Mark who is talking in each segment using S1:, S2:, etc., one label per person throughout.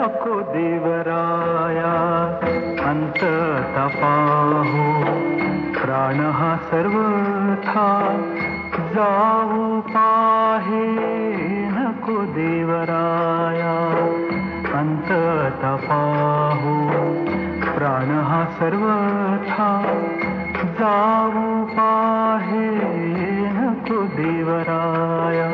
S1: नको देवराया अंत तपाहो प्राण हा सर्वथा जाऊ पाहे नको देवराया अंत तपाहो प्राण हा सर्वथा जाऊ पाहे नको देवराया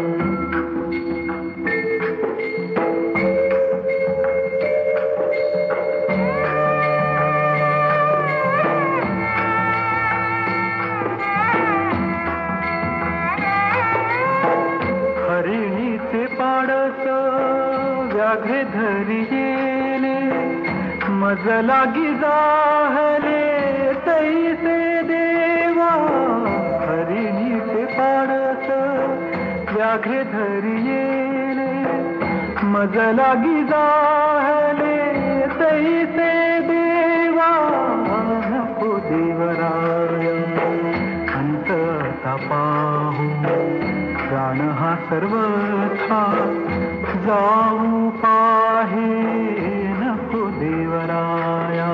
S1: हरिणीचे पाडस व्याघ्रे धरियेले मज लागी जाहले तैसे देवा हरिणीचे पाडस व्याघ्रे धरियेले मज लागी जाहले तैसे देवा नको देवराय अंत तपाहू प्राण हा सर्वथा जाऊ पाहे नको देवराया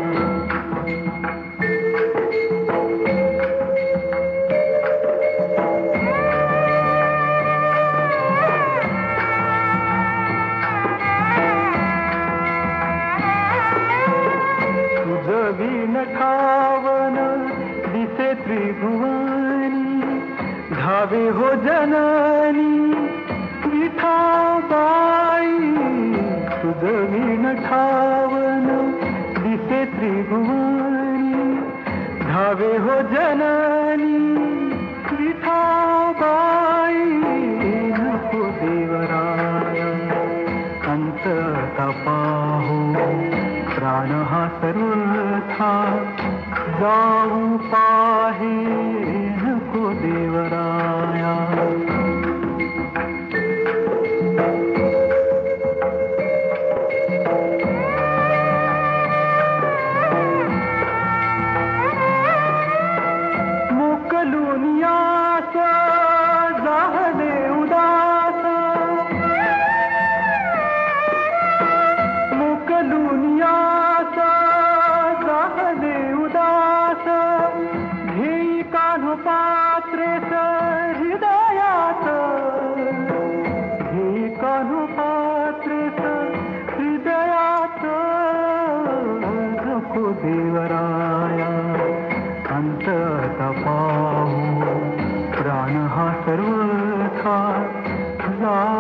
S1: तुझवीन ठावन दिसे त्रिभुवनी धावे हो जननी विठाबाई तुझवीन ठावन दिसे त्रिभुवनी धावे हो जननी विठाबाई नको देवराया अंत तपाहो प्राण हा सर्वथा जाऊ पाहे नको देवराया मोकलुनियास जाहले उदास मोकलुनियास जाहले उदास घेई कान्हो पात्रेस हृदयात घेई कान्हो पात्रेस हृदयात नको देवराया अंत तपाहू प्राण हा सर्वथा